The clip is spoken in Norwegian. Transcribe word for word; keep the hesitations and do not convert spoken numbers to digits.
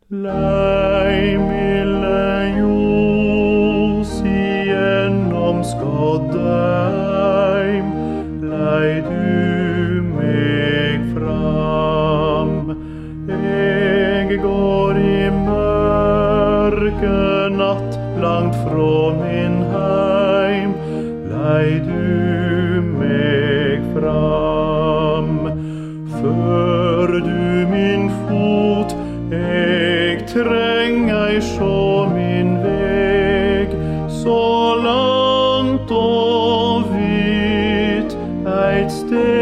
Lei milde ljos igjennom skåddeim, lei du meg fram. Jeg går i mørke natt, langt fra min heim, lei du meg fram. Før du min fot, jeg treng ei sjå min veg, så langt og vidt eit sted.